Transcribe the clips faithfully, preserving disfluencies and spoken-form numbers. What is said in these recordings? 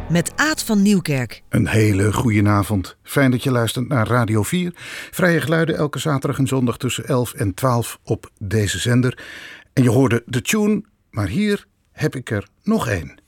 met Aad van Nieuwkerk. Een hele goedenavond. Fijn dat je luistert naar Radio vier. Vrije geluiden elke zaterdag en zondag tussen elf en twaalf op deze zender. En je hoorde de tune, maar hier heb ik er nog één.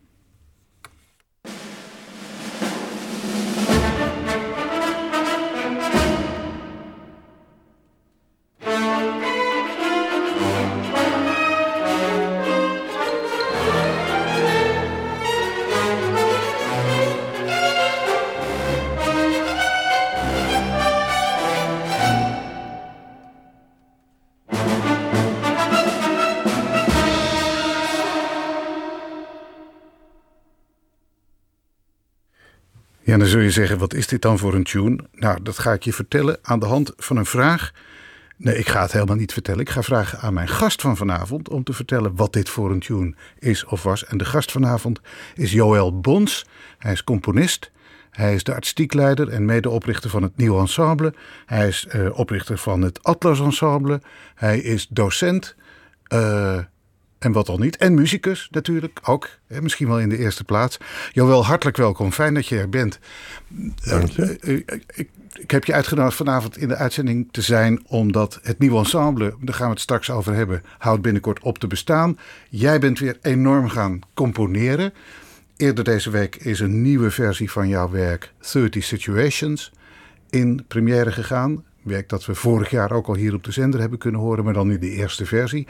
Ja, dan zul je zeggen, wat is dit dan voor een tune? Nou, dat ga ik je vertellen aan de hand van een vraag. Nee, ik ga het helemaal niet vertellen. Ik ga vragen aan mijn gast van vanavond om te vertellen wat dit voor een tune is of was. En de gast vanavond is Joël Bons. Hij is componist. Hij is de artistiek leider en medeoprichter van het Nieuw Ensemble. Hij is uh, oprichter van het Atlas Ensemble. Hij is docent. Uh, En wat al niet. En muzikus natuurlijk ook. Hè, misschien wel in de eerste plaats. Joël, hartelijk welkom. Fijn dat je er bent. Dank je. Uh, uh, uh, ik, ik heb je uitgenodigd vanavond in de uitzending te zijn. Omdat het Nieuw Ensemble, daar gaan we het straks over hebben, houdt binnenkort op te bestaan. Jij bent weer enorm gaan componeren. Eerder deze week is een nieuwe versie van jouw werk dertig Situations in première gegaan. Werk dat we vorig jaar ook al hier op de zender hebben kunnen horen. Maar dan nu de eerste versie.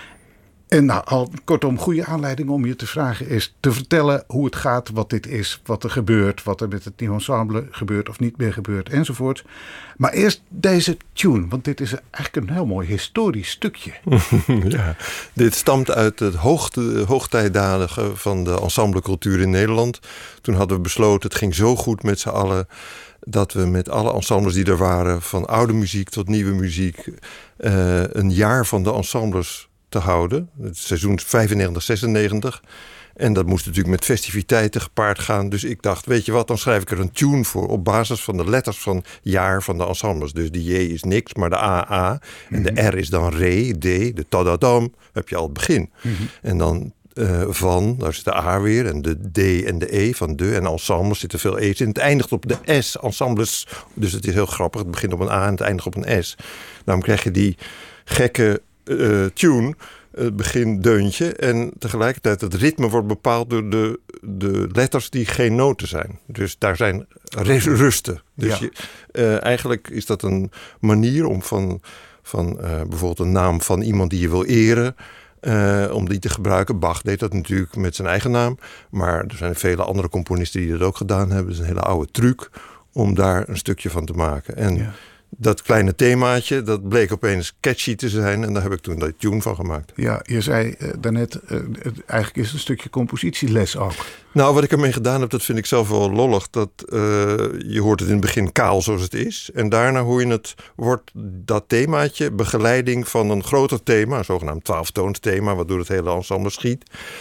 En nou, al kortom, goede aanleiding om je te vragen is te vertellen hoe het gaat, wat dit is, wat er gebeurt, wat er met het Nieuw Ensemble gebeurt of niet meer gebeurt enzovoort. Maar eerst deze tune, want dit is eigenlijk een heel mooi historisch stukje. Ja, dit stamt uit het hoogte, hoogtijdagen van de ensemblecultuur in Nederland. Toen hadden we besloten, het ging zo goed met z'n allen, dat we met alle ensembles die er waren, van oude muziek tot nieuwe muziek, uh, een jaar van de ensembles te houden. Het seizoen vijfennegentig zesennegentig. En dat moest natuurlijk met festiviteiten gepaard gaan. Dus ik dacht, weet je wat, dan schrijf ik er een tune voor op basis van de letters van jaar van de ensembles. Dus de J is niks, maar de A, A. En de R is dan Re, D, de tadadam. Heb je al het begin. Mm-hmm. En dan uh, van, daar zit de A weer. En de D en de E van de. En ensembles zitten veel E's in. Het eindigt op de S, ensembles. Dus het is heel grappig. Het begint op een A en het eindigt op een S. Daarom krijg je die gekke Uh, tune, het begindeuntje, en tegelijkertijd het ritme wordt bepaald door de, de letters die geen noten zijn. Dus daar zijn res- rusten. Dus ja. je, uh, eigenlijk is dat een manier om van, van uh, bijvoorbeeld een naam van iemand die je wil eren, Uh, om die te gebruiken. Bach deed dat natuurlijk met zijn eigen naam, maar er zijn vele andere componisten die dat ook gedaan hebben. Het is een hele oude truc om daar een stukje van te maken. En ja. Dat kleine themaatje, dat bleek opeens catchy te zijn. En daar heb ik toen dat tune van gemaakt. Ja, je zei uh, daarnet, uh, eigenlijk is het een stukje compositieles ook. Nou, wat ik ermee gedaan heb, dat vind ik zelf wel lollig. Dat, uh, je hoort het in het begin kaal zoals het is. En daarna hoor je het, wordt dat themaatje begeleiding van een groter thema. Een zogenaamd twaalftoonsthema, waardoor het hele ensemble schiet.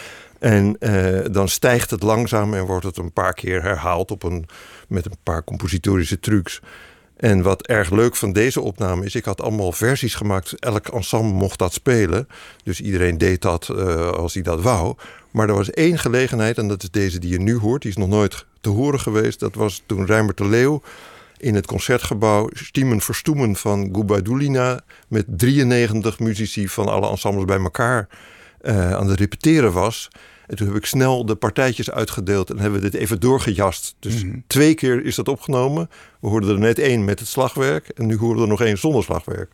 En uh, dan stijgt het langzaam en wordt het een paar keer herhaald op een, met een paar compositorische trucs. En wat erg leuk van deze opname is, ik had allemaal versies gemaakt. Elk ensemble mocht dat spelen. Dus iedereen deed dat uh, als hij dat wou. Maar er was één gelegenheid, en dat is deze die je nu hoort. Die is nog nooit te horen geweest. Dat was toen Reimert de Leeuw in het concertgebouw Stimmen Verstoemen van Gubaidulina met drieënnegentig muzici van alle ensembles bij elkaar uh, aan het repeteren was. En toen heb ik snel de partijtjes uitgedeeld en hebben we dit even doorgejast. Dus mm-hmm. twee keer is dat opgenomen. We hoorden er net één met het slagwerk en nu horen we er nog één zonder slagwerk.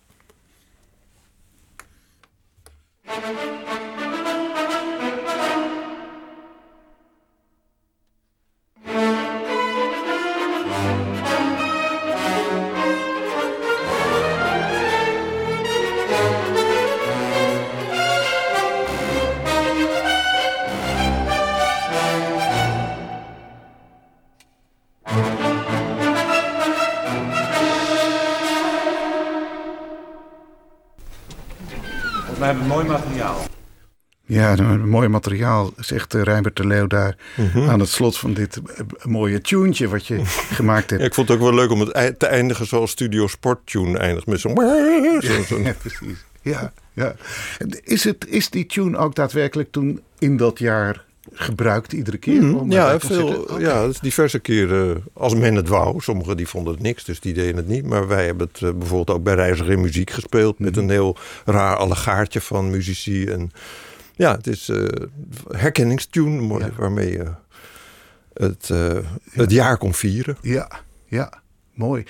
We hebben mooi materiaal. Ja, een mooi materiaal, zegt Reimert de Leeuw daar mm-hmm. aan het slot van dit mooie tunetje wat je gemaakt hebt. Ja, ik vond het ook wel leuk om het te eindigen zoals Studio Sport Tune eindigt. Met zo'n... Ja, zo ja, precies. Ja, ja. Is, het, is die tune ook daadwerkelijk toen in dat jaar gebruikt iedere keer? Mm, om ja, uh, veel, okay. ja, dus diverse keren als men het wou. Sommigen die vonden het niks, dus die deden het niet. Maar wij hebben het uh, bijvoorbeeld ook bij Reiziger in Muziek gespeeld. Mm. Met een heel raar allegaartje van muzici. En ja, het is uh, herkenningstune ja. waarmee je het, uh, het ja. jaar kon vieren. Ja, ja. Mooi.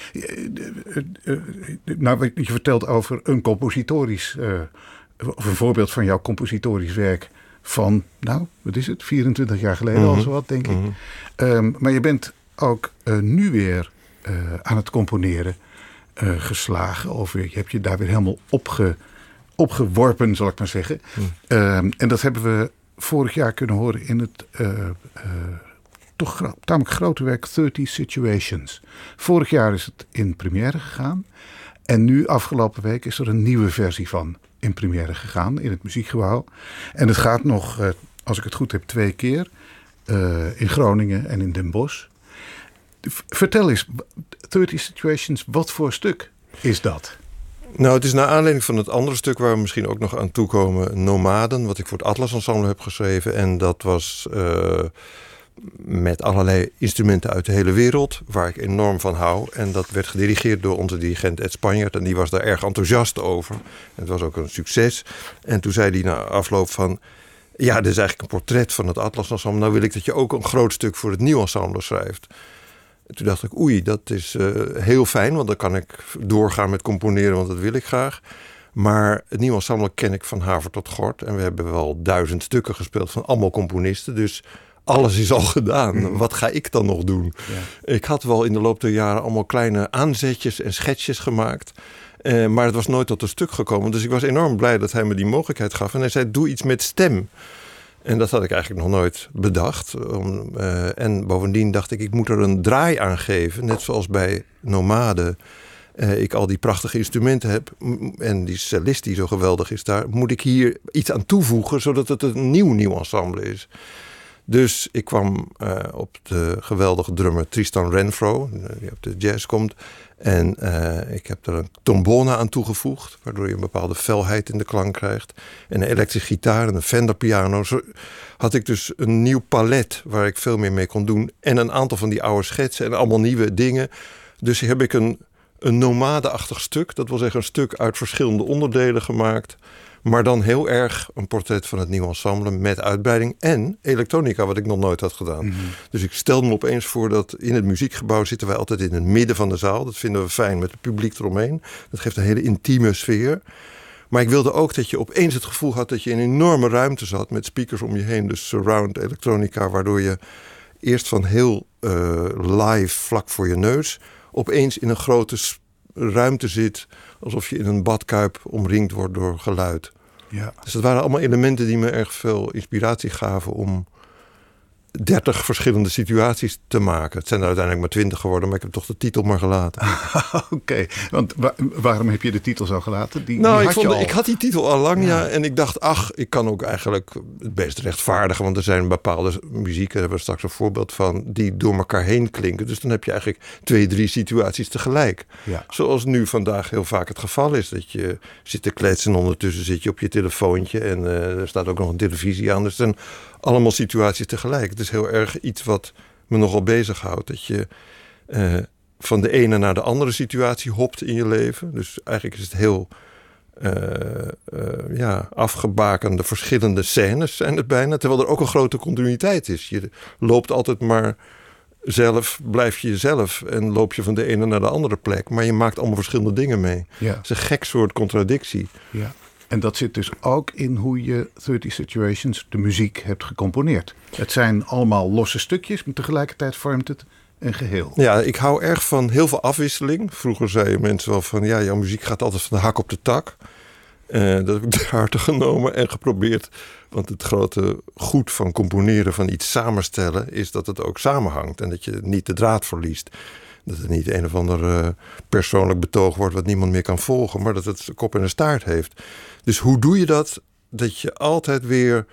Nou, je vertelt over een compositorisch, uh, of een voorbeeld van jouw compositorisch werk van, nou, wat is het, vierentwintig jaar geleden mm-hmm. al zowat, denk mm-hmm. ik. Um, maar je bent ook uh, nu weer uh, aan het componeren uh, geslagen, of je hebt je daar weer helemaal opge, opgeworpen, zal ik maar zeggen. Mm. Um, en dat hebben we vorig jaar kunnen horen in het Uh, uh, toch gro- tamelijk grote werk dertig Situations. Vorig jaar is het in première gegaan. En nu, afgelopen week, is er een nieuwe versie van in première gegaan. In het Muziekgebouw. En het gaat nog, uh, als ik het goed heb, twee keer. Uh, in Groningen en in Den Bosch. V- vertel eens, dertig Situations, wat voor stuk is dat? Nou, het is naar aanleiding van het andere stuk waar we misschien ook nog aan toekomen. Nomaden, wat ik voor het Atlas Ensemble heb geschreven. En dat was Uh, met allerlei instrumenten uit de hele wereld, waar ik enorm van hou. En dat werd gedirigeerd door onze dirigent Ed Spanjaard. En die was daar erg enthousiast over. En het was ook een succes. En toen zei hij na afloop van, ja, dit is eigenlijk een portret van het Atlas Ensemble. Nou wil ik dat je ook een groot stuk voor het Nieuw Ensemble schrijft. En toen dacht ik, oei, dat is uh, heel fijn, want dan kan ik doorgaan met componeren, want dat wil ik graag. Maar het Nieuw Ensemble ken ik van haver tot gort. En we hebben wel duizend stukken gespeeld van allemaal componisten. Dus alles is al gedaan. Mm. Wat ga ik dan nog doen? Ja. Ik had wel in de loop der jaren allemaal kleine aanzetjes en schetsjes gemaakt. Uh, maar het was nooit tot een stuk gekomen. Dus ik was enorm blij dat hij me die mogelijkheid gaf. En hij zei, doe iets met stem. En dat had ik eigenlijk nog nooit bedacht. Um, uh, en bovendien dacht ik, ik moet er een draai aan geven. Net zoals bij Nomaden Uh, ik al die prachtige instrumenten heb. En die cellist die zo geweldig is daar. Moet ik hier iets aan toevoegen, zodat het een nieuw nieuw ensemble is. Dus ik kwam uh, op de geweldige drummer Tristan Renfro, die op de jazz komt. En uh, ik heb er een trombone aan toegevoegd, waardoor je een bepaalde felheid in de klank krijgt. En een elektrische gitaar en een Fender piano. Zo had ik dus een nieuw palet waar ik veel meer mee kon doen. En een aantal van die oude schetsen en allemaal nieuwe dingen. Dus heb ik een, een nomade-achtig stuk. Dat wil zeggen een stuk uit verschillende onderdelen gemaakt. Maar dan heel erg een portret van het nieuwe ensemble met uitbreiding en elektronica, wat ik nog nooit had gedaan. Mm-hmm. Dus ik stelde me opeens voor dat in het muziekgebouw zitten wij altijd in het midden van de zaal. Dat vinden we fijn met het publiek eromheen. Dat geeft een hele intieme sfeer. Maar ik wilde ook dat je opeens het gevoel had dat je in een enorme ruimte zat met speakers om je heen. Dus surround elektronica, waardoor je eerst van heel uh, live vlak voor je neus opeens in een grote ruimte zit, alsof je in een badkuip omringd wordt door geluid. Ja. Dus dat waren allemaal elementen die me erg veel inspiratie gaven om dertig verschillende situaties te maken. Het zijn er uiteindelijk maar twintig geworden, maar ik heb toch de titel maar gelaten. Oké, okay. Want wa- waarom heb je de titel zo gelaten? Die, nou, die ik, had vond, je al. ik had die titel al lang, ja. ja. En ik dacht, ach, ik kan ook eigenlijk het best rechtvaardigen. Want er zijn bepaalde muziek, daar hebben we straks een voorbeeld van, die door elkaar heen klinken. Dus dan heb je eigenlijk twee, drie situaties tegelijk. Ja. Zoals nu vandaag heel vaak het geval is. Dat je zit te kletsen en ondertussen zit je op je telefoontje. En uh, er staat ook nog een televisie aan. Dus het zijn allemaal situaties tegelijk. Het is heel erg iets wat me nogal bezighoudt. Dat je uh, van de ene naar de andere situatie hopt in je leven. Dus eigenlijk is het heel uh, uh, ja, afgebakende verschillende scènes zijn het bijna. Terwijl er ook een grote continuïteit is. Je loopt altijd maar zelf, blijf je jezelf en loop je van de ene naar de andere plek. Maar je maakt allemaal verschillende dingen mee. Ja. Het is een gek soort contradictie. Ja. En dat zit dus ook in hoe je dertig Situations, de muziek, hebt gecomponeerd. Het zijn allemaal losse stukjes, maar tegelijkertijd vormt het een geheel. Ja, ik hou erg van heel veel afwisseling. Vroeger zeiden mensen wel van, ja, jouw muziek gaat altijd van de hak op de tak. Uh, dat heb ik ter harte genomen en geprobeerd. Want het grote goed van componeren, van iets samenstellen, is dat het ook samenhangt. En dat je niet de draad verliest. Dat het niet een of ander uh, persoonlijk betoog wordt wat niemand meer kan volgen, maar dat het een kop en een staart heeft. Dus hoe doe je dat? Dat je altijd weer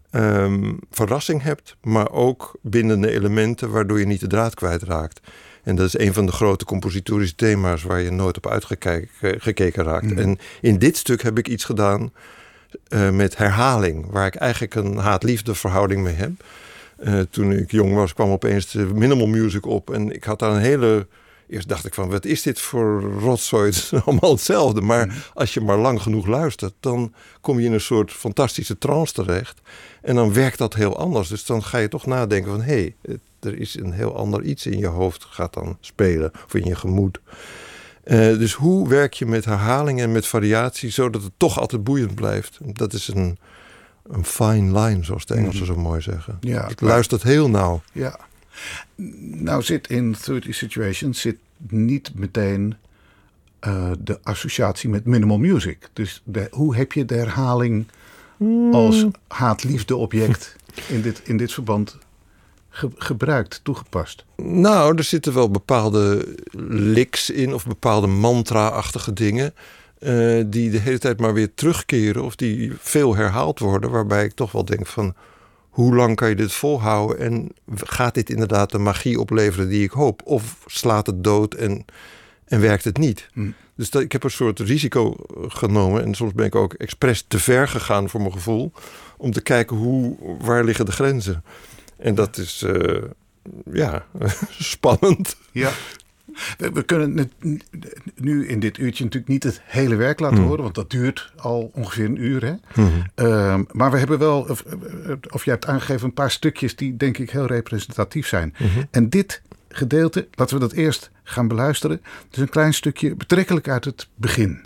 um, verrassing hebt, maar ook bindende elementen waardoor je niet de draad kwijtraakt. En dat is een van de grote compositorische thema's waar je nooit op uitgekeken raakt. Mm. En in dit stuk heb ik iets gedaan uh, met herhaling, waar ik eigenlijk een haat-liefde verhouding mee heb. Uh, toen ik jong was, kwam opeens de minimal music op en ik had daar een hele... Eerst dacht ik van, wat is dit voor rotzooi? Het is allemaal hetzelfde. Maar mm. als je maar lang genoeg luistert, dan kom je in een soort fantastische trance terecht. En dan werkt dat heel anders. Dus dan ga je toch nadenken van, hé, hey, er is een heel ander iets in je hoofd gaat dan spelen. Of in je gemoed. Uh, dus hoe werk je met herhaling en met variatie, zodat het toch altijd boeiend blijft? Dat is een, een fine line, zoals de Engelsen mm. zo mooi zeggen. Ja, het luistert heel nauw. Ja. Nou zit in dertig Situations zit niet meteen uh, de associatie met minimal music. Dus de, hoe heb je de herhaling mm. als haat-liefde object in dit, in dit verband ge, gebruikt, toegepast? Nou, er zitten wel bepaalde licks in of bepaalde mantra-achtige dingen... Uh, die de hele tijd maar weer terugkeren of die veel herhaald worden... waarbij ik toch wel denk van... Hoe lang kan je dit volhouden en gaat dit inderdaad de magie opleveren die ik hoop? Of slaat het dood en, en werkt het niet? Mm. Dus dat, ik heb een soort risico genomen en soms ben ik ook expres te ver gegaan voor mijn gevoel... om te kijken hoe, waar liggen de grenzen. En dat is uh, ja, spannend. Ja. We, we kunnen het nu in dit uurtje natuurlijk niet het hele werk laten mm. horen... want dat duurt al ongeveer een uur. Hè? Mm. Uh, maar we hebben wel, of, of jij hebt aangegeven... een paar stukjes die denk ik heel representatief zijn. Mm-hmm. En dit gedeelte, laten we dat eerst gaan beluisteren. Het is een klein stukje betrekkelijk uit het begin.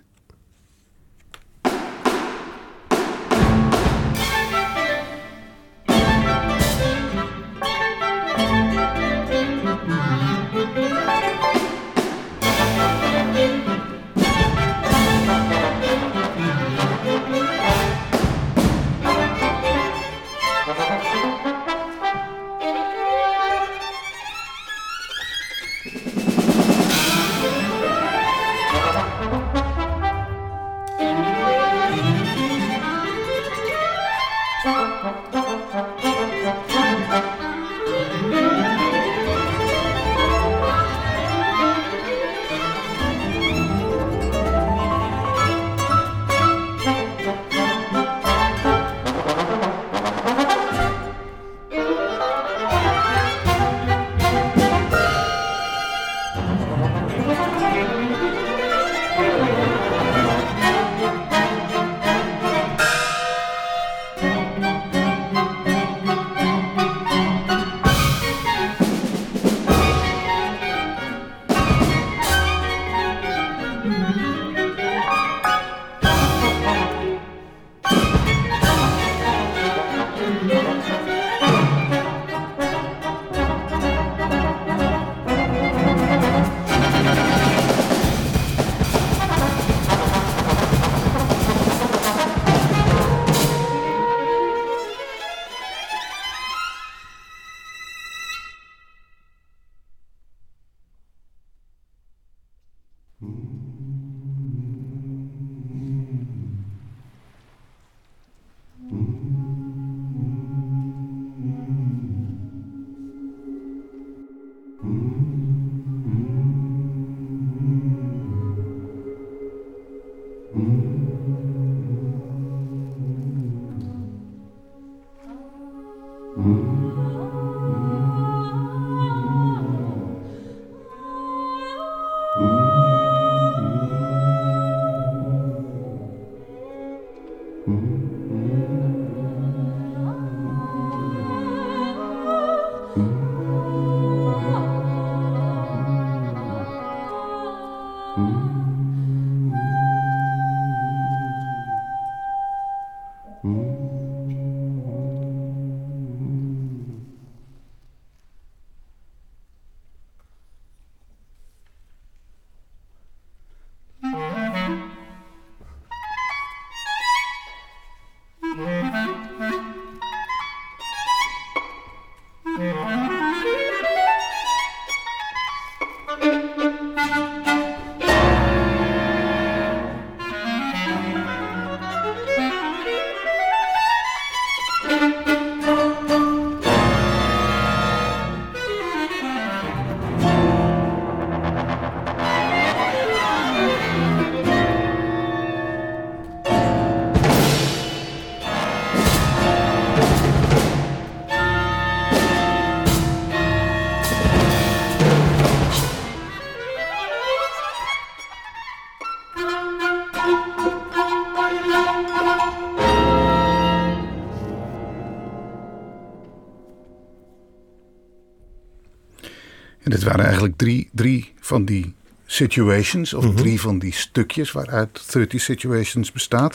En het waren eigenlijk drie, drie van die situations, of mm-hmm. drie van die stukjes waaruit dertig Situations bestaat.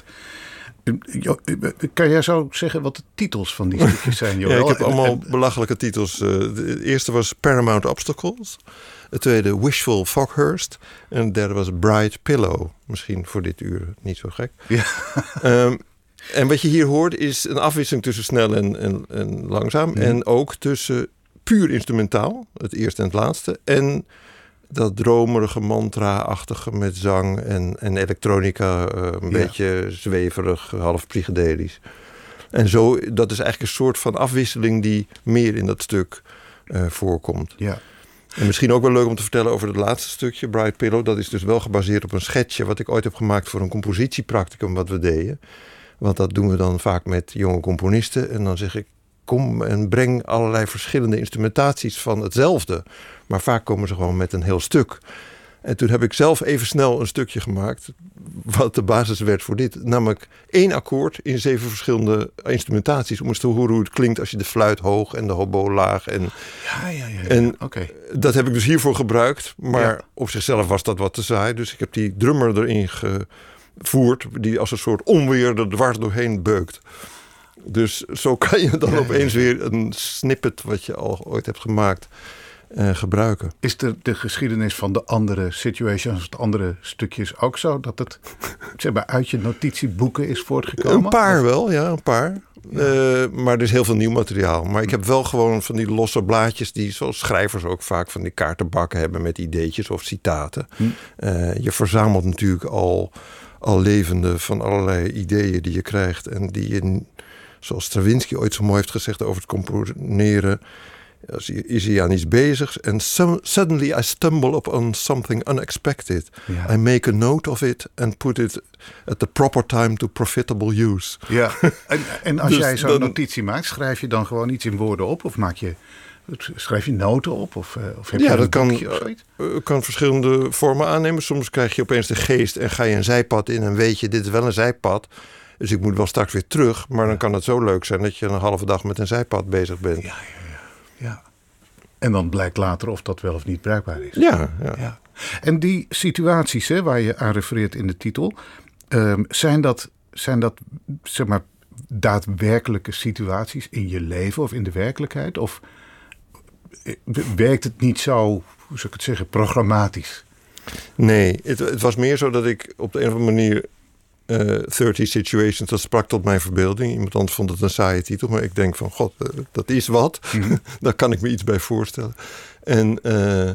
Kan jij zo zeggen wat de titels van die stukjes zijn, Joël? Ja, ik heb allemaal en, en, belachelijke titels. De eerste was Paramount Obstacles. Het tweede Wishful Foghurst. En het derde was Bright Pillow. Misschien voor dit uur niet zo gek. Ja. Um, en wat je hier hoort is een afwisseling tussen snel en, en, en langzaam. Mm. En ook tussen puur instrumentaal, het eerste en het laatste. En dat dromerige mantra-achtige met zang en, en elektronica. Uh, een ja. beetje zweverig, half psychedelisch. En zo, dat is eigenlijk een soort van afwisseling die meer in dat stuk uh, voorkomt. Ja. En misschien ook wel leuk om te vertellen over het laatste stukje, Bright Pillow. Dat is dus wel gebaseerd op een schetsje wat ik ooit heb gemaakt voor een compositiepracticum wat we deden. Want dat doen we dan vaak met jonge componisten. En dan zeg ik, kom en breng allerlei verschillende instrumentaties van hetzelfde. Maar vaak komen ze gewoon met een heel stuk. En toen heb ik zelf even snel een stukje gemaakt wat de basis werd voor dit. Namelijk één akkoord in zeven verschillende instrumentaties. Om eens te horen hoe het klinkt als je de fluit hoog en de hobo laag. En, ja, ja, ja. ja. en okay. dat heb ik dus hiervoor gebruikt. Maar ja. op zichzelf was dat wat te saai. Dus ik heb die drummer erin gevoerd. Die als een soort onweer er dwars doorheen beukt. Dus zo kan je dan ja, opeens ja, ja. weer een snippet wat je al ooit hebt gemaakt uh, gebruiken. Is de, de geschiedenis van de andere situations, de andere stukjes ook zo? Dat het zeg maar, uit je notitieboeken is voortgekomen? Een paar of? wel, ja, een paar. Ja. Uh, maar er is heel veel nieuw materiaal. Maar ik heb wel gewoon van die losse blaadjes die zoals schrijvers ook vaak van die kaartenbakken hebben met ideetjes of citaten. Hm. Uh, je verzamelt natuurlijk al, al levende van allerlei ideeën die je krijgt en die je, zoals Stravinsky ooit zo mooi heeft gezegd over het componeren, is hij aan iets bezig en suddenly I stumble upon something unexpected. Ja. I make a note of it and put it at the proper time to profitable use. Ja, en, en als dus jij zo'n dan, notitie maakt, schrijf je dan gewoon iets in woorden op of maak je, schrijf je noten op? Of, of heb ja, je dat kan, uh, kan verschillende vormen aannemen. Soms krijg je opeens de geest en ga je een zijpad in en weet je, dit is wel een zijpad. Dus ik moet wel straks weer terug. Maar dan kan het zo leuk zijn dat je een halve dag met een zijpad bezig bent. Ja, ja, ja. ja. En dan blijkt later of dat wel of niet bruikbaar is. Ja, ja. ja. En die situaties hè, waar je aan refereert in de titel, um, zijn dat, zijn dat zeg maar, daadwerkelijke situaties in je leven of in de werkelijkheid? Of werkt het niet zo, hoe zou ik het zeggen, programmatisch? Nee, het, het was meer zo dat ik op de een of andere manier Uh, dertig Situations, dat sprak tot mijn verbeelding. Iemand anders vond het een saaie titel, maar ik denk van, god, uh, dat is wat. Mm-hmm. Daar kan ik me iets bij voorstellen. En uh,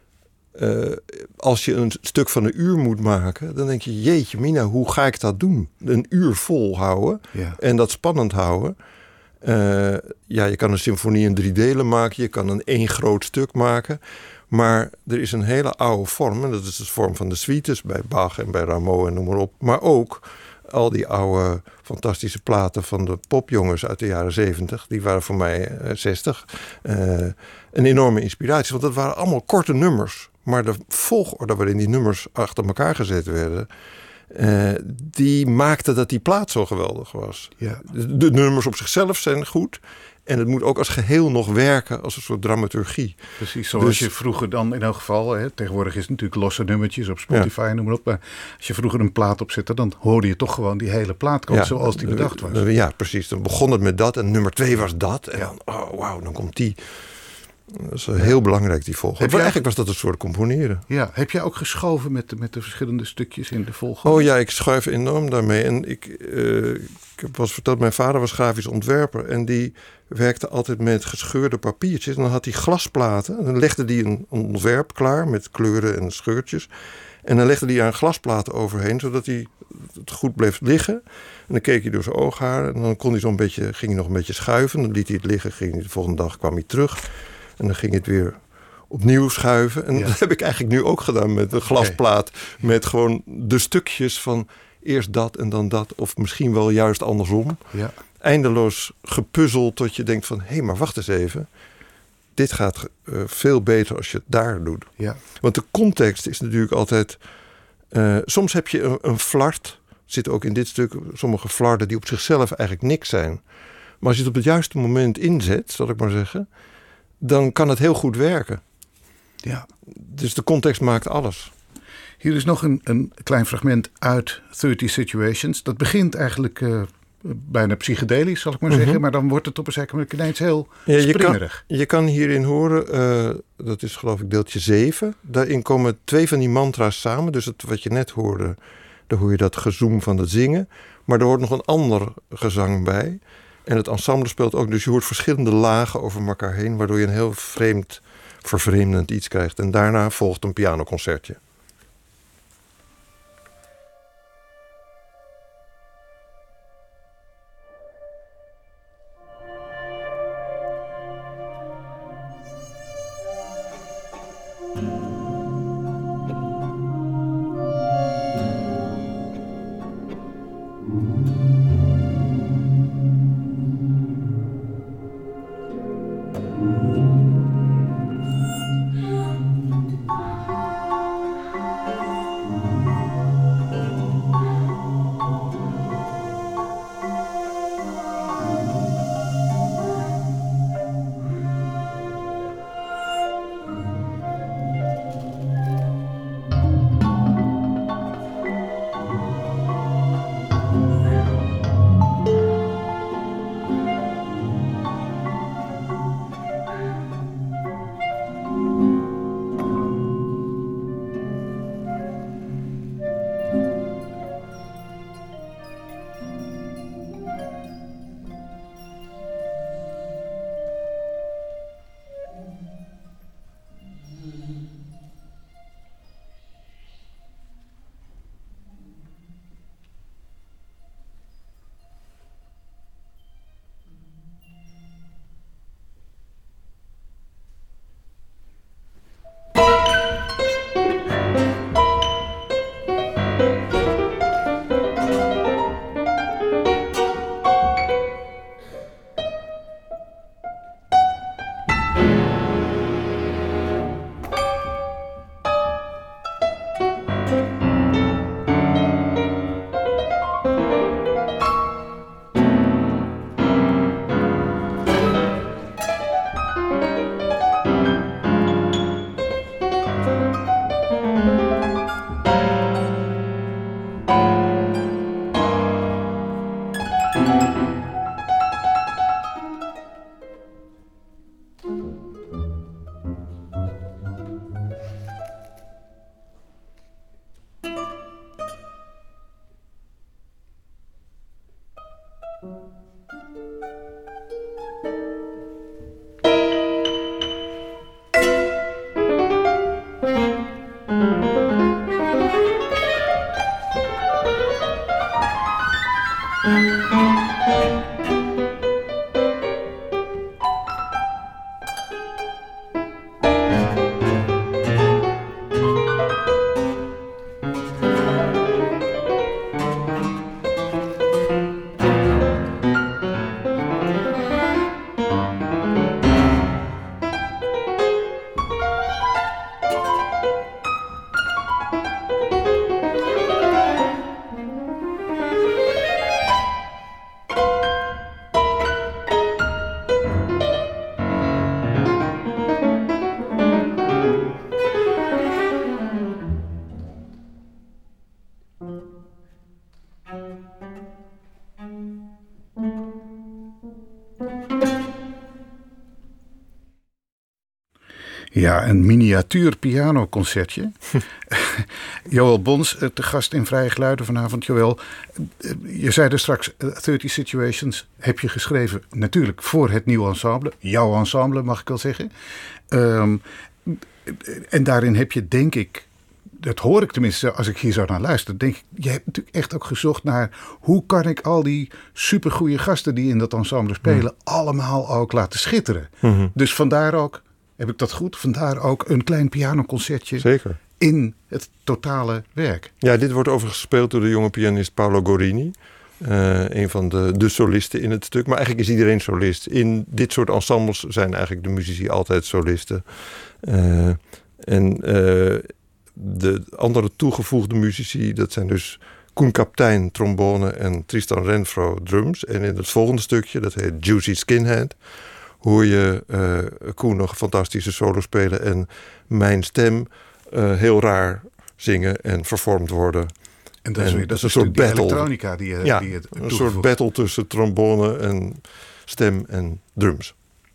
uh, als je een stuk van een uur moet maken, dan denk je, jeetje mina, hoe ga ik dat doen? Een uur vol houden yeah. en dat spannend houden. Uh, ja, je kan een symfonie in drie delen maken, je kan een één groot stuk maken. Maar er is een hele oude vorm. En dat is de vorm van de suites bij Bach en bij Rameau en noem maar op. Maar ook al die oude fantastische platen van de popjongens uit de jaren zeventig. Die waren voor mij uh, zestig. Uh, een enorme inspiratie. Want dat waren allemaal korte nummers. Maar de volgorde waarin die nummers achter elkaar gezet werden, Uh, die maakte dat die plaat zo geweldig was. Ja. De, de nummers op zichzelf zijn goed. En het moet ook als geheel nog werken als een soort dramaturgie. Precies, zoals dus, je vroeger dan in elk geval, hè, tegenwoordig is het natuurlijk losse nummertjes op Spotify, ja. noem maar op. Maar als je vroeger een plaat opzette, dan hoorde je toch gewoon die hele plaat komen ja, zoals die bedacht was. Ja, precies. Dan begon het met dat en nummer twee was dat. En ja. dan, oh wauw, dan komt die. Dat is heel belangrijk, die volgorde. Jij... Eigenlijk was dat een soort componeren. Ja, heb jij ook geschoven met de, met de verschillende stukjes in de volgorde? Oh ja, ik schuif enorm daarmee. En ik, uh, ik heb wel eens verteld, mijn vader was grafisch ontwerper. En die werkte altijd met gescheurde papiertjes. En dan had hij glasplaten. En dan legde hij een ontwerp klaar met kleuren en scheurtjes. En dan legde hij daar een glasplaten overheen, zodat hij het goed bleef liggen. En dan keek hij door zijn ooghaar. En dan kon hij zo'n beetje, ging hij nog een beetje schuiven. Dan liet hij het liggen. Ging hij, de volgende dag kwam hij terug. En dan ging het weer opnieuw schuiven. En ja. dat heb ik eigenlijk nu ook gedaan met een glasplaat. Okay. Met gewoon de stukjes van eerst dat en dan dat. Of misschien wel juist andersom. Ja. Eindeloos gepuzzeld tot je denkt van, hé, hey, maar wacht eens even. Dit gaat uh, veel beter als je het daar doet. Ja. Want de context is natuurlijk altijd... Uh, soms heb je een, een flart. Zit ook in dit stuk sommige flarden die op zichzelf eigenlijk niks zijn. Maar als je het op het juiste moment inzet, zal ik maar zeggen, dan kan het heel goed werken. Ja. Dus de context maakt alles. Hier is nog een, een klein fragment uit thirty Situations. Dat begint eigenlijk uh, bijna psychedelisch, zal ik maar mm-hmm. zeggen. Maar dan wordt het op een zeker moment ineens heel ja, springerig. Je kan, je kan hierin horen, uh, dat is geloof ik deeltje zeven. Daarin komen twee van die mantra's samen. Dus het, wat je net hoorde, dan hoor je dat gezoem van het zingen. Maar er hoort nog een ander gezang bij. En het ensemble speelt ook. Dus je hoort verschillende lagen over elkaar heen. Waardoor je een heel vreemd, vervreemdend iets krijgt. En daarna volgt een pianoconcertje. Ja, een miniatuur pianoconcertje. Joël Bons, te gast in Vrije Geluiden vanavond. Joël, je zei er straks, thirty Situations heb je geschreven natuurlijk voor het nieuwe ensemble. Jouw ensemble, mag ik wel zeggen. Um, en daarin heb je, denk ik, dat hoor ik tenminste als ik hier zo naar luister, denk ik, je hebt natuurlijk echt ook gezocht naar hoe kan ik al die supergoeie gasten die in dat ensemble spelen, mm. allemaal ook laten schitteren. Mm-hmm. Dus vandaar ook, heb ik dat goed? Vandaar ook een klein pianoconcertje. Zeker. In het totale werk. Ja, dit wordt overigens gespeeld door de jonge pianist Paolo Gorini. Uh, een van de, de solisten in het stuk. Maar eigenlijk is iedereen solist. In dit soort ensembles zijn eigenlijk de muzici altijd solisten. Uh, en uh, de andere toegevoegde muzici, dat zijn dus Koen Kaptein, trombone en Tristan Renfro, drums. En in het volgende stukje, dat heet Juicy Skinhead, hoor je uh, Koen nog fantastische solo spelen en mijn stem uh, heel raar zingen en vervormd worden. En dat is, en, dat is een soort battle. Elektronica die je, ja, die je een soort battle tussen trombone en stem en drums.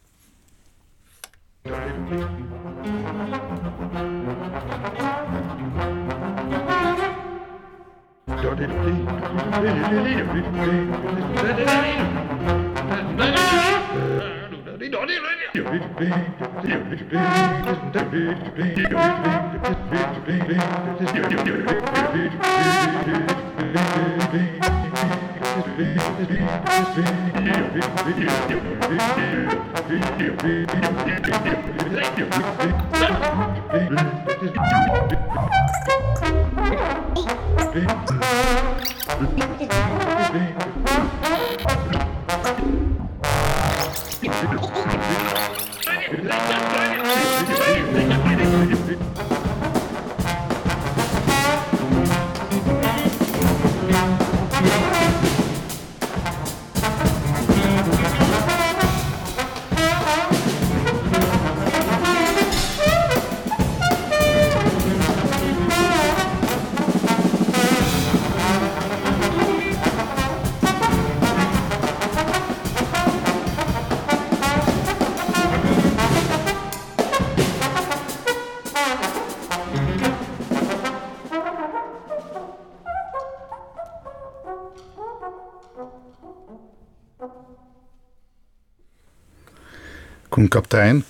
Koen Kaptein,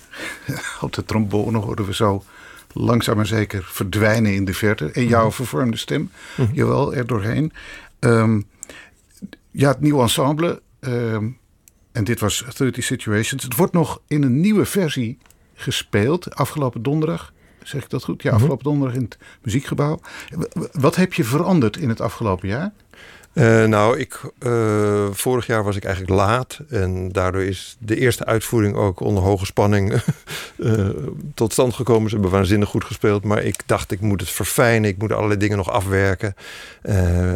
op de trombone hoorden we zo langzaam maar zeker verdwijnen in de verte. En jouw vervormde stem, mm-hmm. jawel, er doorheen. Um, ja, het nieuwe ensemble, um, en dit was dertig Situations. Het wordt nog in een nieuwe versie gespeeld, afgelopen donderdag. Zeg ik dat goed? Ja, afgelopen mm-hmm. donderdag in het Muziekgebouw. Wat heb je veranderd in het afgelopen jaar? Uh, nou, ik, uh, vorig jaar was ik eigenlijk laat. En daardoor is de eerste uitvoering ook onder hoge spanning uh, tot stand gekomen. Ze hebben waanzinnig goed gespeeld. Maar ik dacht, ik moet het verfijnen. Ik moet allerlei dingen nog afwerken. Uh,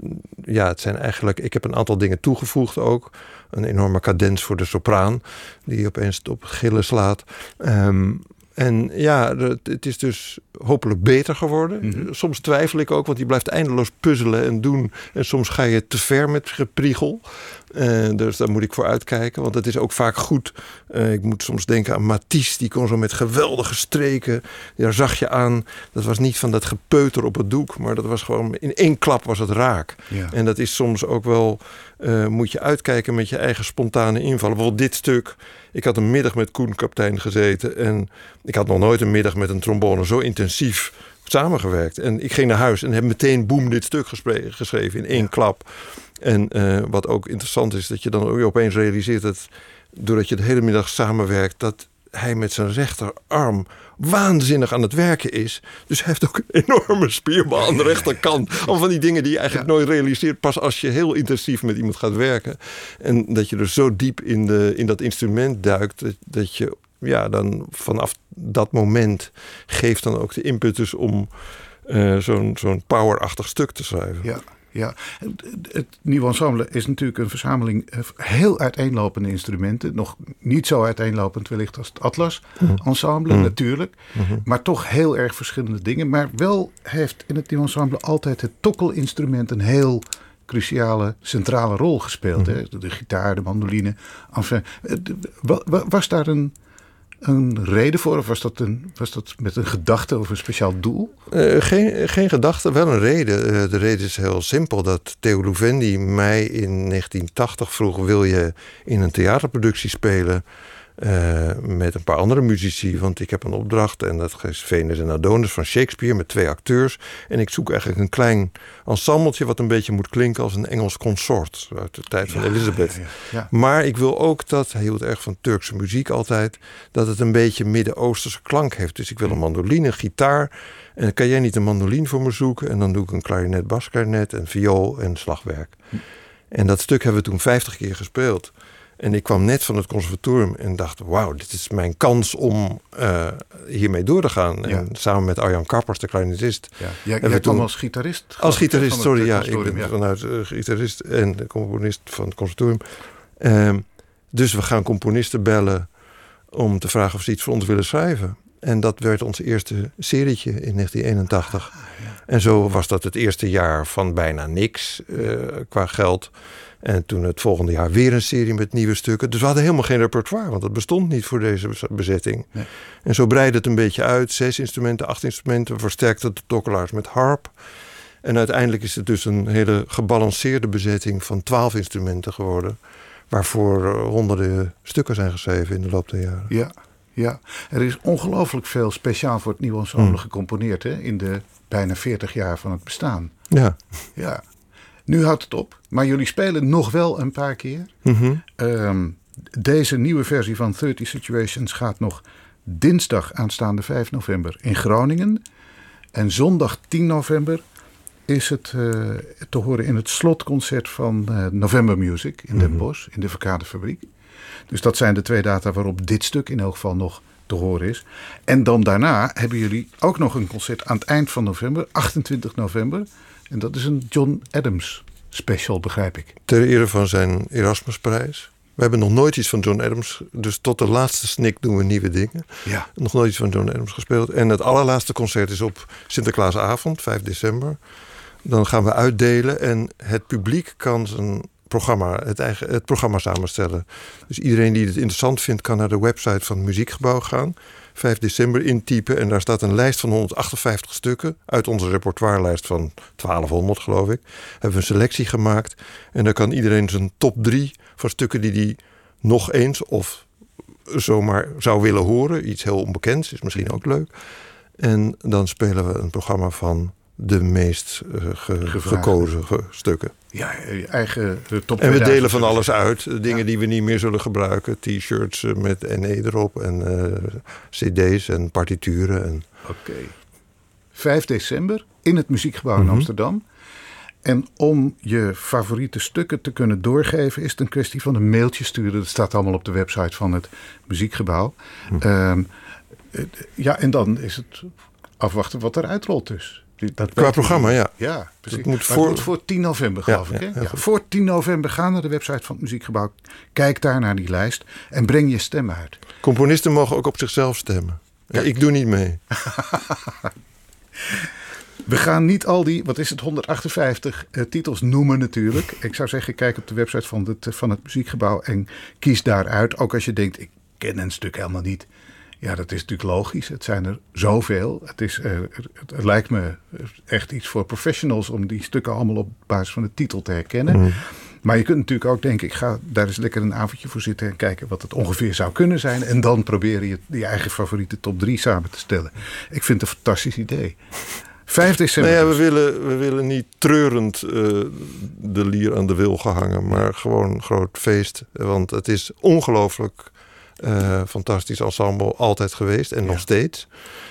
ja, het zijn eigenlijk... Ik heb een aantal dingen toegevoegd ook. Een enorme cadens voor de sopraan. Die opeens op gillen slaat. Um, En ja, het is dus hopelijk beter geworden. Mm-hmm. Soms twijfel ik ook, want je blijft eindeloos puzzelen en doen. En soms ga je te ver met gepriegel. Uh, dus daar moet ik voor uitkijken. Want het is ook vaak goed. Uh, ik moet soms denken aan Matisse. Die kon zo met geweldige streken. Daar zag je aan. Dat was niet van dat gepeuter op het doek. Maar dat was gewoon in één klap was het raak. Ja. En dat is soms ook wel... Uh, moet je uitkijken met je eigen spontane invallen. Bijvoorbeeld dit stuk. Ik had een middag met Koen Kaptein gezeten. En ik had nog nooit een middag met een trombone zo intensief samengewerkt. En ik ging naar huis en heb meteen boem dit stuk gespre- geschreven in één ja. klap. En uh, wat ook interessant is, dat je dan ook opeens realiseert dat doordat je de hele middag samenwerkt, dat hij met zijn rechterarm waanzinnig aan het werken is. Dus hij heeft ook een enorme spierbal aan de rechterkant. Al van die dingen die je eigenlijk ja. nooit realiseert, pas als je heel intensief met iemand gaat werken. En dat je er zo diep in, de, in dat instrument duikt, dat, dat je ja, dan vanaf dat moment geeft dan ook de impetus om uh, zo'n, zo'n powerachtig stuk te schrijven. Ja. Ja, het nieuwe ensemble is natuurlijk een verzameling heel uiteenlopende instrumenten. Nog niet zo uiteenlopend wellicht als het Atlas ensemble, mm. natuurlijk. Mm-hmm. Maar toch heel erg verschillende dingen. Maar wel heeft in het nieuwe ensemble altijd het tokkelinstrument een heel cruciale, centrale rol gespeeld. Mm-hmm. Hè? De gitaar, de mandoline. Enfin, was daar een... een reden voor? Of was dat, een, was dat met een gedachte of een speciaal doel? Uh, geen, geen gedachte, wel een reden. Uh, de reden is heel simpel. Dat Theo Louvendi mij in negentien tachtig vroeg... wil je in een theaterproductie spelen... Uh, met een paar andere muzici, want ik heb een opdracht en dat is Venus en Adonis van Shakespeare met twee acteurs. En ik zoek eigenlijk een klein ensembletje wat een beetje moet klinken als een Engels consort uit de tijd van ja, Elizabeth. Ja, ja, ja. Maar ik wil ook dat, hij hield erg van Turkse muziek altijd, dat het een beetje Midden-Oosterse klank heeft. Dus ik wil een mandoline, een gitaar. En dan kan jij niet een mandoline voor me zoeken? En dan doe ik een klarinet, basklarinet en viool en slagwerk. En dat stuk hebben we toen vijftig keer gespeeld. En ik kwam net van het conservatorium en dacht... wauw, dit is mijn kans om uh, hiermee door te gaan. Ja. En samen met Arjan Kappers, de clarinetist... Ja. Jij, jij kwam als gitarist? Als gitarist, sorry. Ja, ik ben ja. vanuit uh, gitarist en de componist van het conservatorium. Um, dus we gaan componisten bellen om te vragen of ze iets voor ons willen schrijven. En dat werd ons eerste serietje in negentien eenentachtig. Ah, ja. En zo was dat het eerste jaar van bijna niks uh, qua geld. En toen het volgende jaar weer een serie met nieuwe stukken. Dus we hadden helemaal geen repertoire, want dat bestond niet voor deze bezetting. Nee. En zo breidde het een beetje uit. Zes instrumenten, acht instrumenten. We versterkten de tokkelaars met harp. En uiteindelijk is het dus een hele gebalanceerde bezetting van twaalf instrumenten geworden. Waarvoor uh, honderden stukken zijn geschreven in de loop der jaren. Ja, ja. Er is ongelooflijk veel speciaal voor het nieuwe ensemble mm. gecomponeerd, hè, in de bijna veertig jaar van het bestaan. Ja. Ja. Nu houdt het op, maar jullie spelen nog wel een paar keer. Mm-hmm. Um, deze nieuwe versie van dertig Situations gaat nog dinsdag aanstaande vijf november in Groningen. En zondag tien november is het uh, te horen in het slotconcert van uh, November Music in Den Bosch, in de Verkadefabriek. Dus dat zijn de twee data waarop dit stuk in elk geval nog te horen is. En dan daarna hebben jullie ook nog een concert aan het eind van november, achtentwintig november. En dat is een John Adams special, begrijp ik. Ter ere van zijn Erasmusprijs. We hebben nog nooit iets van John Adams, dus tot de laatste snik doen we nieuwe dingen. Ja. Nog nooit iets van John Adams gespeeld. En het allerlaatste concert is op Sinterklaasavond, vijf december. Dan gaan we uitdelen en het publiek kan zijn programma, het, eigen, het programma samenstellen. Dus iedereen die het interessant vindt kan naar de website van het Muziekgebouw gaan. vijf december intypen en daar staat een lijst van honderdachtenvijftig stukken. Uit onze repertoirelijst van twaalfhonderd geloof ik. Hebben we een selectie gemaakt. En dan kan iedereen zijn top drie van stukken die hij nog eens of zomaar zou willen horen. Iets heel onbekends, is misschien ook leuk. En dan spelen we een programma van de meest uh, ge- gekozen ge- stukken. Ja, je eigen top. En we delen van alles uit. Dingen ja. die we niet meer zullen gebruiken. T-shirts met N E erop. En uh, cd's en partituren. En... Oké. Okay. vijf december in het Muziekgebouw in mm-hmm. Amsterdam. En om je favoriete stukken te kunnen doorgeven, is het een kwestie van een mailtje sturen. Dat staat allemaal op de website van het Muziekgebouw. Mm-hmm. Um, ja, en dan is het afwachten wat eruit rolt dus. Dat Qua programma, ja. Ja, precies. Dat moet voor... voor... moet voor tien november, geloof ja, ik. Hè? Ja, ja, voor tien november ga naar de website van het Muziekgebouw. Kijk daar naar die lijst en breng je stem uit. Componisten mogen ook op zichzelf stemmen. Ja, ik doe niet mee. We gaan niet al die, wat is het, honderdachtenvijftig uh, titels noemen natuurlijk. Ik zou zeggen, kijk op de website van het, van het Muziekgebouw en kies daaruit. Ook als je denkt, ik ken een stuk helemaal niet. Ja, dat is natuurlijk logisch. Het zijn er zoveel. Het, is, uh, het, het lijkt me echt iets voor professionals om die stukken allemaal op basis van de titel te herkennen. Mm. Maar je kunt natuurlijk ook denken, ik ga daar eens lekker een avondje voor zitten en kijken wat het ongeveer zou kunnen zijn. En dan proberen je je eigen favoriete top drie samen te stellen. Ik vind het een fantastisch idee. vijf december. Nou ja, we willen, we willen niet treurend uh, de lier aan de wil gehangen, maar gewoon een groot feest. Want het is ongelooflijk uh, fantastisch ensemble altijd geweest en ja. nog steeds.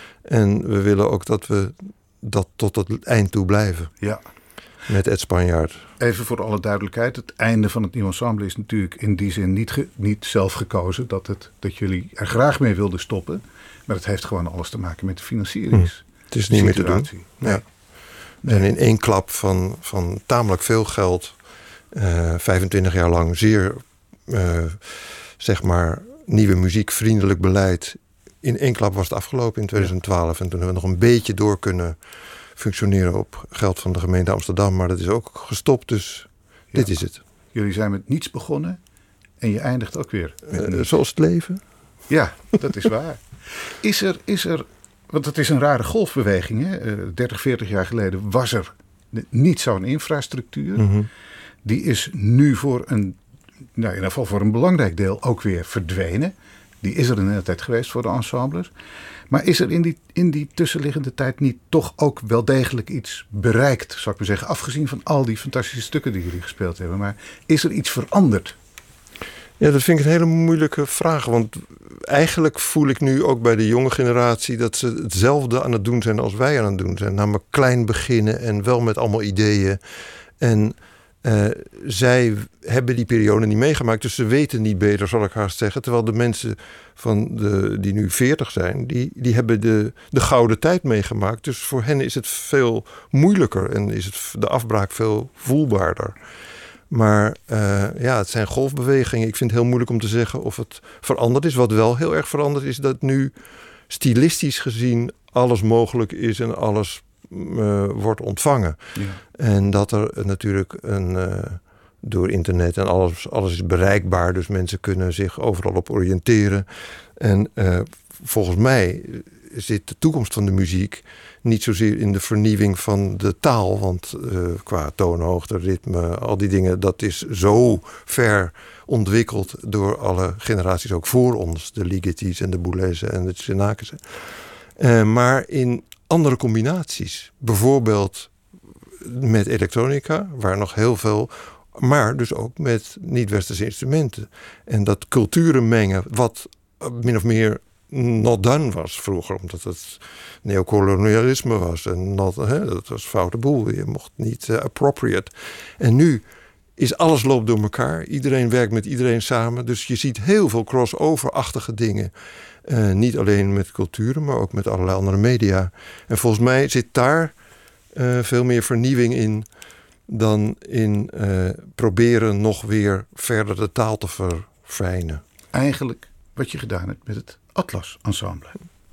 En we willen ook dat we dat tot het eind toe blijven. Ja. Met Ed Spanjaard. Even voor alle duidelijkheid. Het einde van het nieuwe ensemble is natuurlijk in die zin niet, ge, niet zelf gekozen. Dat, het, dat jullie er graag mee wilden stoppen. Maar het heeft gewoon alles te maken met de financierings. Hm. Het is niet meer te doen. Nee. Ja. We zijn in één klap van, van tamelijk veel geld. Uh, vijfentwintig jaar lang zeer, uh, zeg maar, nieuwe muziekvriendelijk beleid. In één klap was het afgelopen in twintig twaalf. Ja. En toen hebben we nog een beetje door kunnen functioneren op geld van de gemeente Amsterdam. Maar dat is ook gestopt, dus ja. dit is het. Jullie zijn met niets begonnen en je eindigt ook weer met uh, zoals het leven. Ja, dat is waar. Is er, is er, want het is een rare golfbeweging. Hè? Uh, dertig, veertig jaar geleden was er niet zo'n infrastructuur. Mm-hmm. Die is nu voor een, nou in ieder geval voor een belangrijk deel ook weer verdwenen. Die is er een hele tijd geweest voor de ensembles. Maar is er in die, in die tussenliggende tijd niet toch ook wel degelijk iets bereikt, zou ik maar zeggen, afgezien van al die fantastische stukken die jullie gespeeld hebben. Maar is er iets veranderd? Ja, dat vind ik een hele moeilijke vraag. Want eigenlijk voel ik nu ook bij de jonge generatie dat ze hetzelfde aan het doen zijn als wij aan het doen zijn. Namelijk klein beginnen en wel met allemaal ideeën. En uh, zij hebben die periode niet meegemaakt, dus ze weten niet beter, zal ik haast zeggen. Terwijl de mensen van de, die nu veertig zijn, die, die hebben de, de gouden tijd meegemaakt. Dus voor hen is het veel moeilijker en is het de afbraak veel voelbaarder. Maar uh, ja, het zijn golfbewegingen. Ik vind het heel moeilijk om te zeggen of het veranderd is. Wat wel heel erg veranderd is, dat nu stilistisch gezien alles mogelijk is en alles uh, wordt ontvangen. Ja. En dat er natuurlijk een, uh, door internet en alles, alles is bereikbaar. Dus mensen kunnen zich overal op oriënteren. En uh, volgens mij zit de toekomst van de muziek niet zozeer in de vernieuwing van de taal. Want uh, qua toonhoogte, ritme, al die dingen, dat is zo ver ontwikkeld door alle generaties ook voor ons. De Ligetis en de Boulez'en en de Xenakis'en. Uh, maar in andere combinaties. Bijvoorbeeld met elektronica, waar nog heel veel, maar dus ook met niet-westerse instrumenten. En dat culturen mengen, wat min of meer not done was vroeger, omdat het neocolonialisme was. En not, hè, dat was foute boel. Je mocht niet uh, appropriate. En nu is alles loopt door elkaar. Iedereen werkt met iedereen samen. Dus je ziet heel veel crossover-achtige dingen. Uh, niet alleen met culturen, maar ook met allerlei andere media. En volgens mij zit daar uh, veel meer vernieuwing in dan in uh, proberen nog weer verder de taal te verfijnen. Eigenlijk wat je gedaan hebt met het Atlas Ensemble.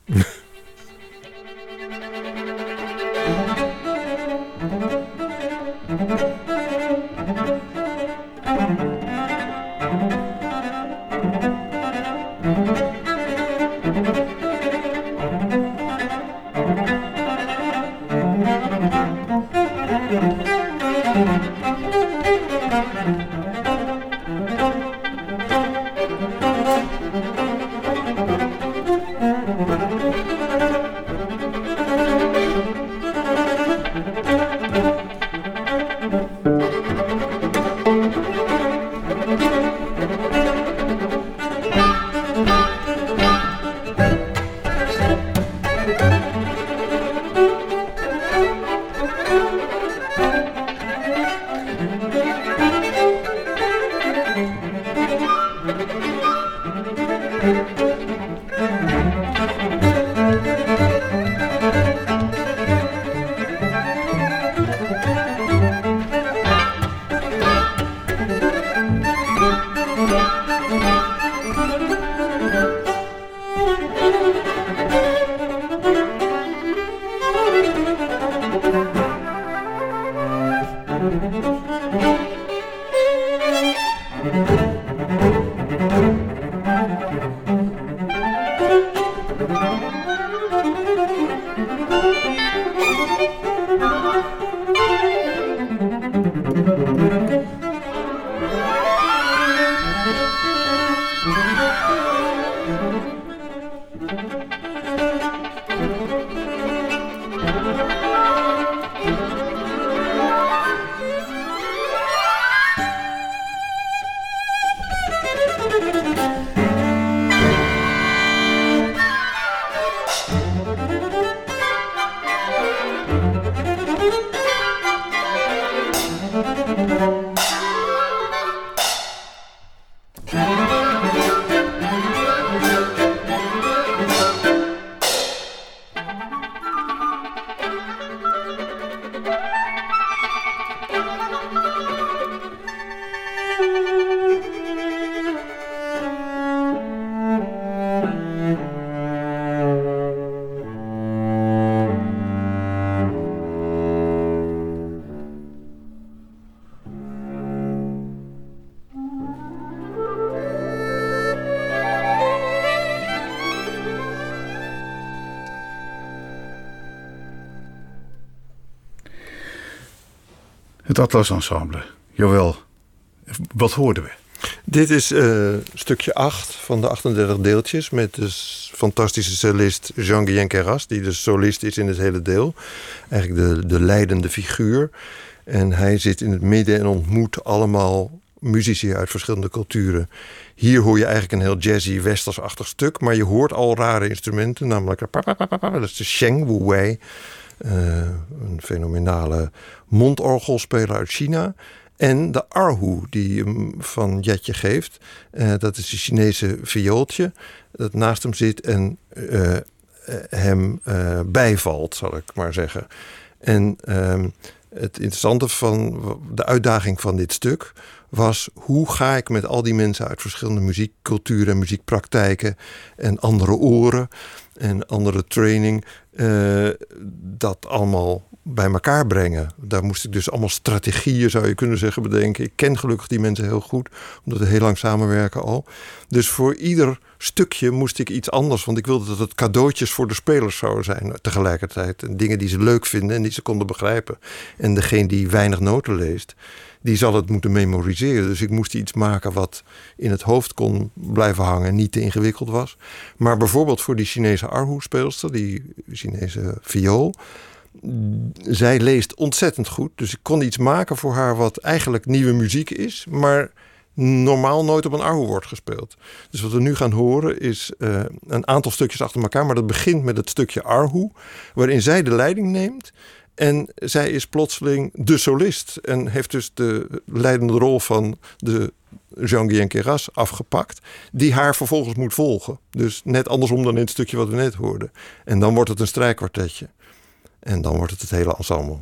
Het Atlas Ensemble. Jawel, wat hoorden we? Dit is uh, stukje acht van de achtendertig deeltjes met de fantastische cellist Jean-Guyen Queyras, die de solist is in het hele deel. Eigenlijk de, de leidende figuur. En hij zit in het midden en ontmoet allemaal muzici uit verschillende culturen. Hier hoor je eigenlijk een heel jazzy, westersachtig stuk, maar je hoort al rare instrumenten, namelijk dat is de Sheng Wu Wei, uh, een fenomenale mondorgelspeler uit China. En de Erhu die hem van Jetje geeft. Uh, dat is een Chinese viooltje dat naast hem zit en uh, uh, hem uh, bijvalt, zal ik maar zeggen. En uh, Het interessante van de uitdaging van dit stuk was: hoe ga ik met al die mensen uit verschillende muziekculturen en muziekpraktijken en andere oren en andere training uh, dat allemaal bij elkaar brengen. Daar moest ik dus allemaal strategieën, zou je kunnen zeggen, bedenken. Ik ken gelukkig die mensen heel goed, omdat we heel lang samenwerken al. Dus voor ieder stukje moest ik iets anders, want ik wilde dat het cadeautjes voor de spelers zouden zijn tegelijkertijd. En dingen die ze leuk vinden en die ze konden begrijpen. En degene die weinig noten leest, die zal het moeten memoriseren. Dus ik moest iets maken wat in het hoofd kon blijven hangen en niet te ingewikkeld was. Maar bijvoorbeeld voor die Chinese erhu-speelster, die Chinese viool, zij leest ontzettend goed. Dus ik kon iets maken voor haar wat eigenlijk nieuwe muziek is, maar normaal nooit op een erhu wordt gespeeld. Dus wat we nu gaan horen is uh, een aantal stukjes achter elkaar, maar dat begint met het stukje erhu, waarin zij de leiding neemt. En zij is plotseling de solist en heeft dus de leidende rol van de Jean-Guyen Queyras afgepakt, die haar vervolgens moet volgen. Dus net andersom dan in het stukje wat we net hoorden. En dan wordt het een strijkkwartetje. En dan wordt het het hele ensemble.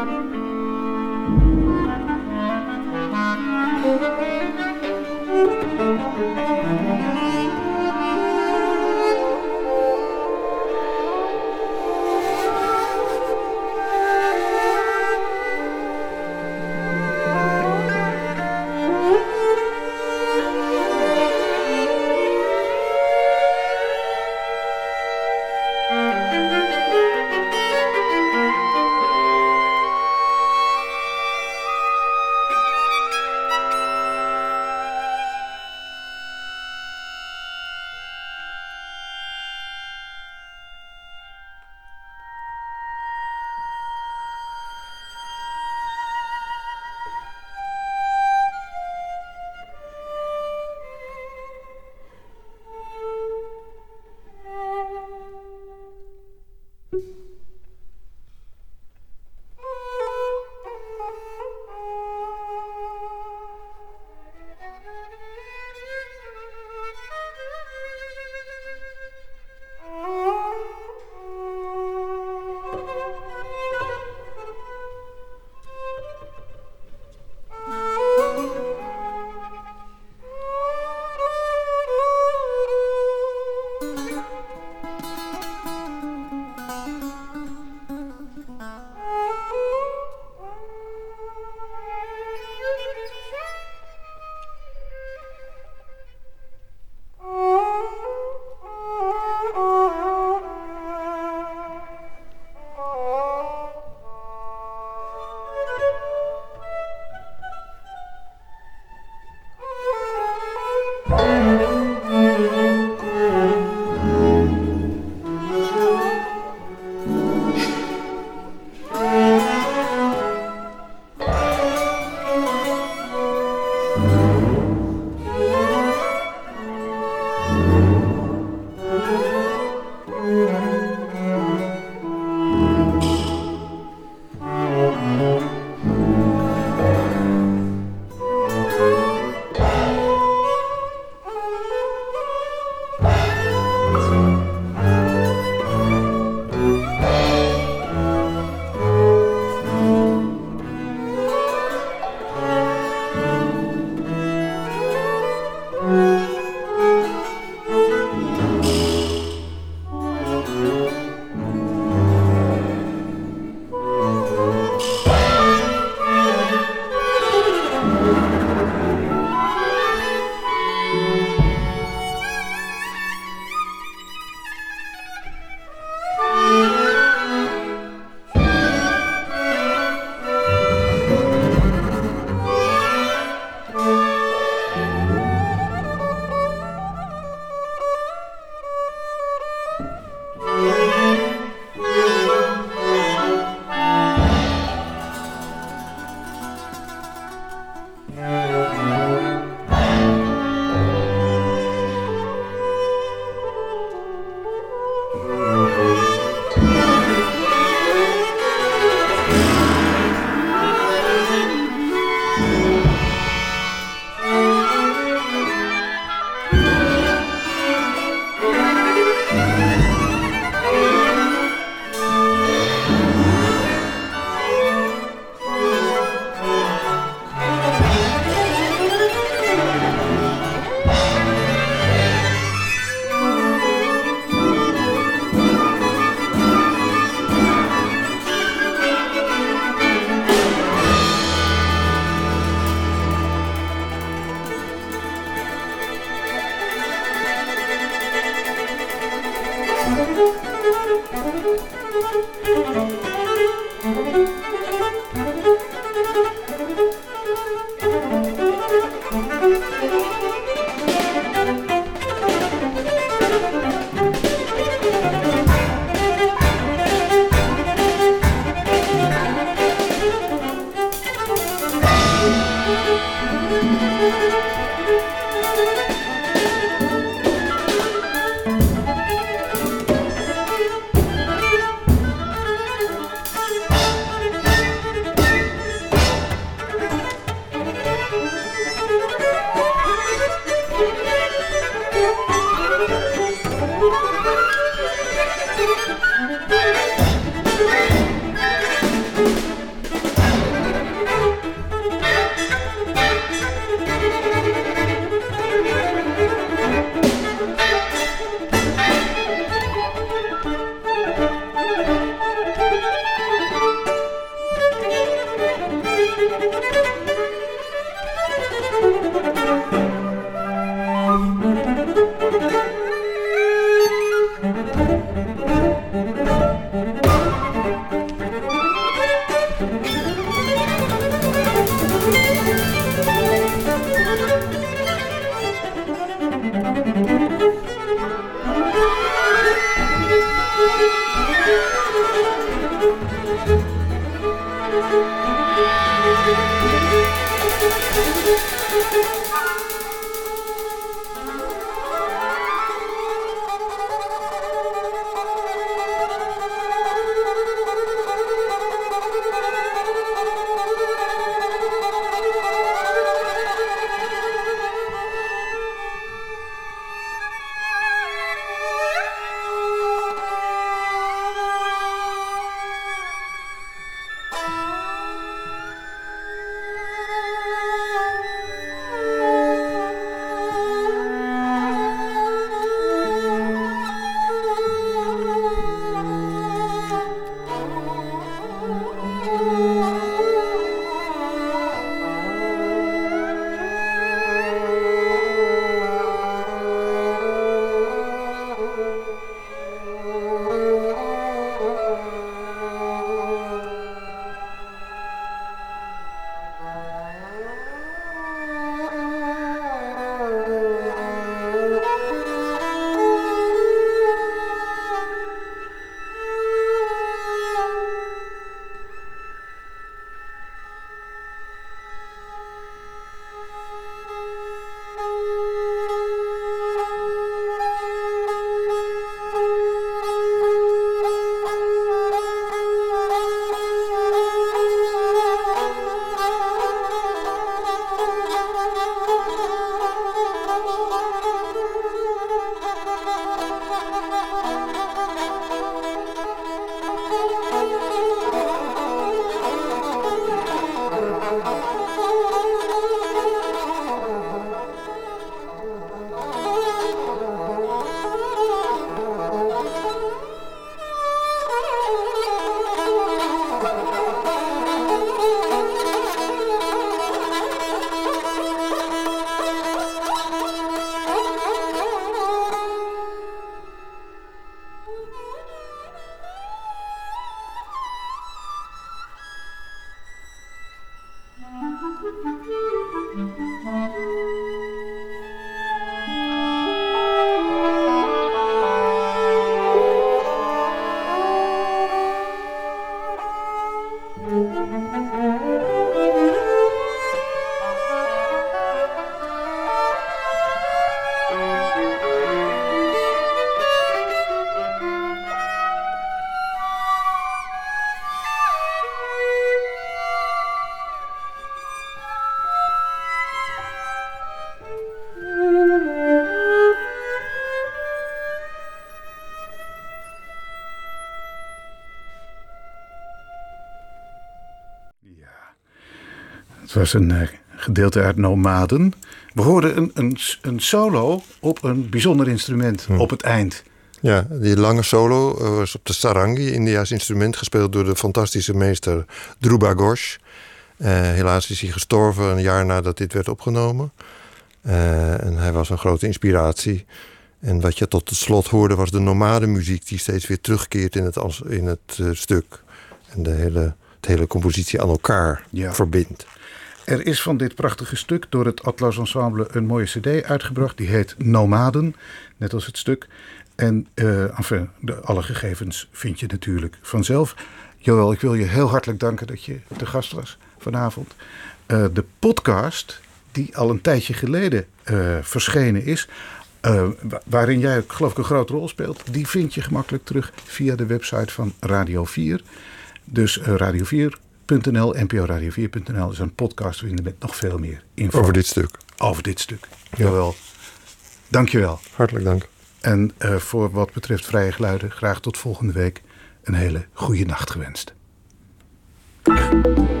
Het was een uh, gedeelte uit Nomaden. We hoorden een, een, een solo op een bijzonder instrument hm. op het eind. Ja, die lange solo was op de sarangi, India's instrument, gespeeld door de fantastische meester Dhruba Ghosh. Uh, helaas is hij gestorven een jaar nadat dit werd opgenomen. Uh, en hij was een grote inspiratie. En wat je tot het slot hoorde was de nomadenmuziek die steeds weer terugkeert in het, in het uh, stuk. En de hele, de hele compositie aan elkaar ja. verbindt. Er is van dit prachtige stuk door het Atlas Ensemble een mooie cd uitgebracht. Die heet Nomaden, net als het stuk. En uh, enfin, de, alle gegevens vind je natuurlijk vanzelf. Joël, ik wil je heel hartelijk danken dat je te gast was vanavond. Uh, de podcast, die al een tijdje geleden uh, verschenen is, Uh, waarin jij ook, geloof ik, een grote rol speelt, die vind je gemakkelijk terug via de website van Radio vier. Dus uh, radio vier punt n l, n p o radio vier punt n l is een podcast waarin met nog veel meer info. Over dit stuk. Over dit stuk. Ja. Jawel. Dank je wel. Hartelijk dank. En uh, voor wat betreft Vrije Geluiden, graag tot volgende week. Een hele goede nacht gewenst.